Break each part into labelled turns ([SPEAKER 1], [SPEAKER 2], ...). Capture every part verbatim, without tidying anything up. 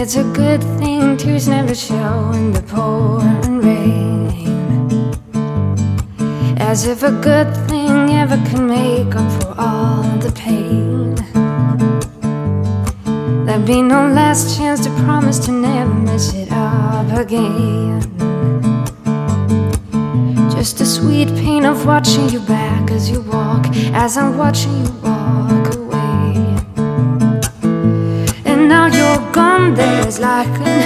[SPEAKER 1] It's a good thing tears never show in the pouring rain, as if a good thing ever can make up for all the pain. There'd be no last chance to promise to never mess it up again. Just the sweet pain of watching you back as you walk, as I'm watching you walk away. And now you're gone, there's like an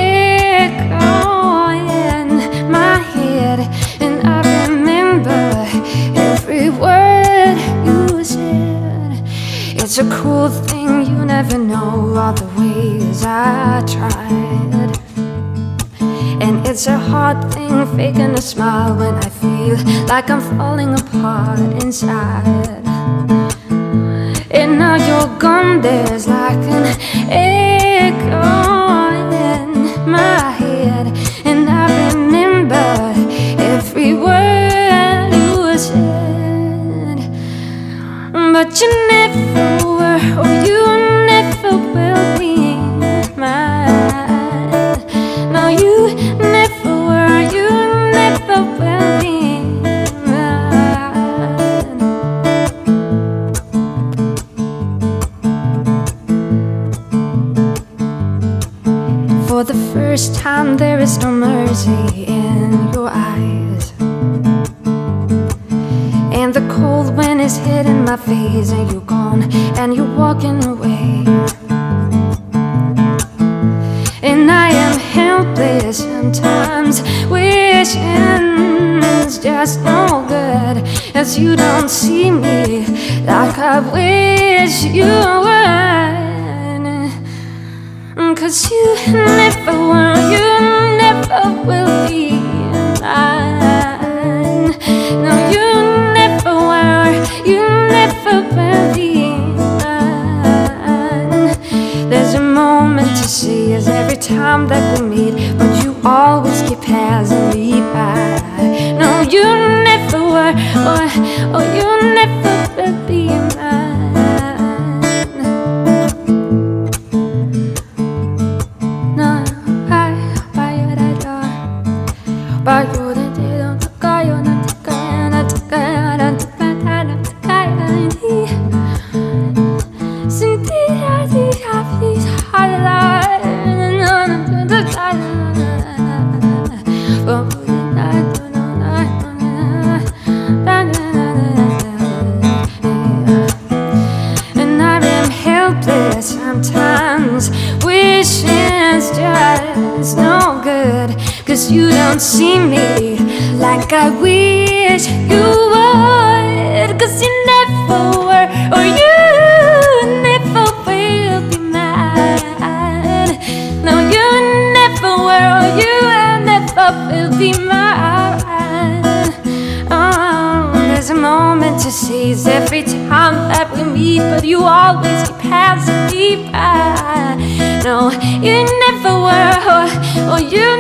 [SPEAKER 1] echo in my head, and I remember every word you said. It's a cruel thing, you never know all the ways I tried. And it's a hard thing faking a smile when I feel like I'm falling apart inside. And now you're gone, there's like an echo in my head, and I remember every word you said. But you never were, or you never will be mine. No, you never were, you never will be mine. For the first time there is no mercy in your eyes, and the cold wind is hitting my face, and you're gone, and you're walking away. And I am helpless sometimes, wishing it's just no good, as you don't see me like I wish you would. 'Cause you never were, you never will be mine. No, you never were, you never will be mine. There's a moment to see as every time that we meet, but you always keep passing me by. No, you never were, or, or you never will be mine. No, I, I, I, I, but you didn't take I, you didn't take I, I took I, I took I, I took I, I did. And I am helpless sometimes, wishing it's just no good, 'cause you don't see me like I wish you would. 'Cause you never were, or you never will be mine. No, you never were, or you never will be mine. Oh, there's a moment to seize every time that we meet, but you always keep passing me by. No, you never were, or, or you